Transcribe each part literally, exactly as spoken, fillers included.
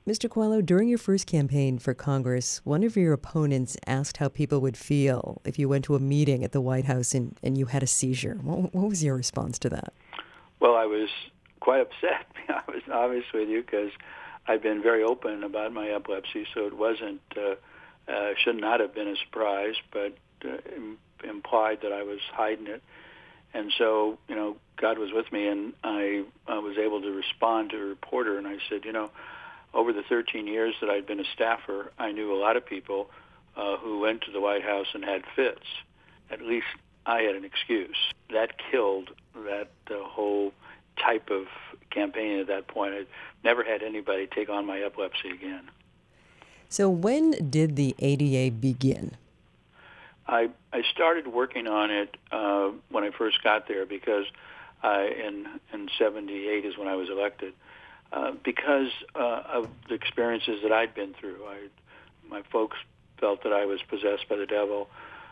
Mister Coelho, during your first campaign for Congress, one of your opponents asked how people would feel if you went to a meeting at the White House and, and you had a seizure. What, what was your response to that? Well, I was quite upset, to be honest, honest with you, because I've been very open about my epilepsy, so it wasn't, uh, uh, should not have been a surprise, but uh, im- implied that I was hiding it. And so, you know, God was with me, and I, I was able to respond to a reporter, and I said, you know, over the thirteen years that I'd been a staffer, I knew a lot of people uh, who went to the White House and had fits. At least I had an excuse. That killed that uh, whole type of campaign at that point. I never had anybody take on my epilepsy again. So when did the A D A begin? I I started working on it uh, when I first got there because uh, in in seventy-eight is when I was elected. Uh, because uh, of the experiences that I'd been through. I, my folks felt that I was possessed by the devil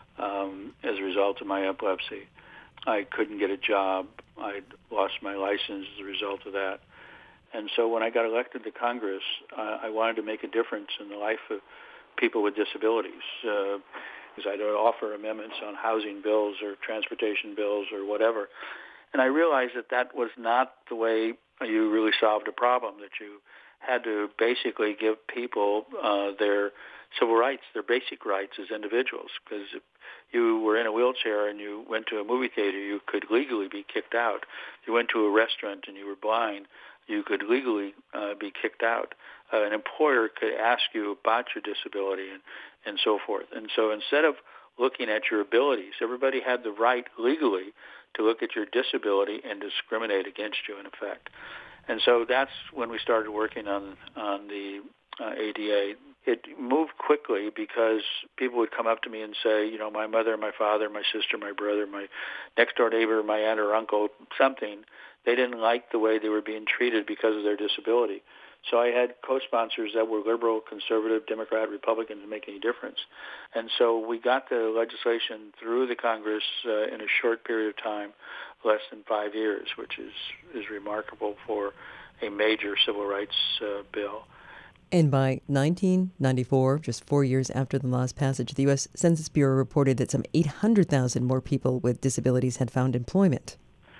um, as a result of my epilepsy. I couldn't get a job. I'd lost my license as a result of that. And so when I got elected to Congress, uh, I wanted to make a difference in the life of people with disabilities. Uh, because I'd offer amendments on housing bills or transportation bills or whatever. And I realized that that was not the way you really solved a problem, that you had to basically give people uh, their civil rights, their basic rights as individuals. Because if you were in a wheelchair and you went to a movie theater, you could legally be kicked out. If you went to a restaurant and you were blind, you could legally uh, be kicked out. Uh, an employer could ask you about your disability and, and so forth. And so instead of looking at your abilities, everybody had the right legally to look at your disability and discriminate against you, in effect. And so that's when we started working on on the uh, A D A. It moved quickly because people would come up to me and say, you know, my mother, my father, my sister, my brother, my next-door neighbor, my aunt or uncle, something, they didn't like the way they were being treated because of their disability. So I had co-sponsors that were liberal, conservative, Democrat, Republican to make any difference. And so we got the legislation through the Congress uh, in a short period of time, less than five years, which is, is remarkable for a major civil rights uh, bill. And by nineteen ninety-four, just four years after the law's passage, the U S Census Bureau reported that some eight hundred thousand more people with disabilities had found employment.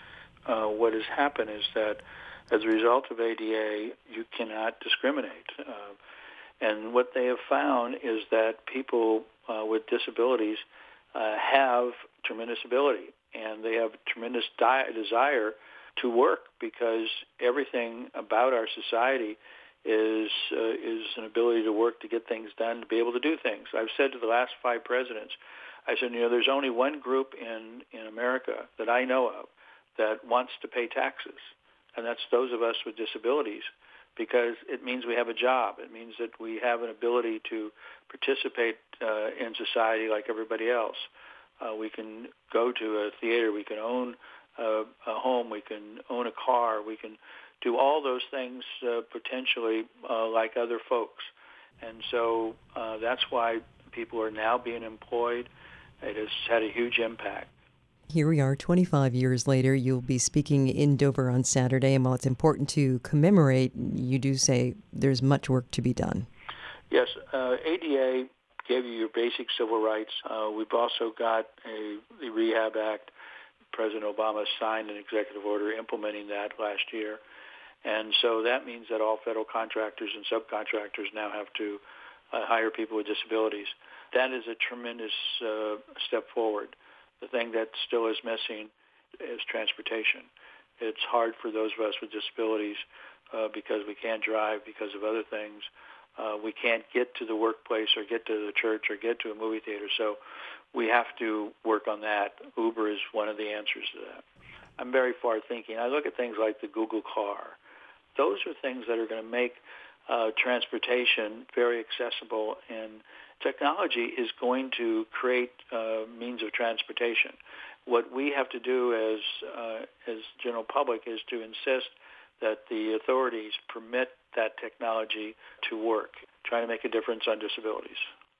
Uh, what has happened is that as a result of A D A, you cannot discriminate. Uh, and what they have found is that people uh, with disabilities uh, have tremendous ability, and they have tremendous di- desire to work because everything about our society is uh, is an ability to work, to get things done, to be able to do things. I've said to the last five presidents, I said, you know, there's only one group in, in America that I know of that wants to pay taxes, and that's those of us with disabilities, because it means we have a job. It means that we have an ability to participate uh, in society like everybody else. Uh, we can go to a theater, we can own uh, a home, we can own a car, we can do all those things uh, potentially uh, like other folks. And so uh, that's why people are now being employed. It has had a huge impact. Here we are, twenty-five years later. You'll be speaking in Dover on Saturday, and while it's important to commemorate, you do say there's much work to be done. Yes, uh, A D A gave you your basic civil rights. Uh, we've also got a, the Rehab Act. President Obama signed an executive order implementing that last year. And so that means that all federal contractors and subcontractors now have to uh, hire people with disabilities. That is a tremendous uh, step forward. The thing that still is missing is transportation. It's hard for those of us with disabilities uh, because we can't drive because of other things. Uh, we can't get to the workplace or get to the church or get to a movie theater. So we have to work on that. Uber is one of the answers to that. I'm very far thinking. I look at things like the Google car. Those are things that are going to make uh, transportation very accessible, and technology is going to create uh, means of transportation. What we have to do as uh, as general public is to insist that the authorities permit that technology to work, trying to make a difference on disabilities.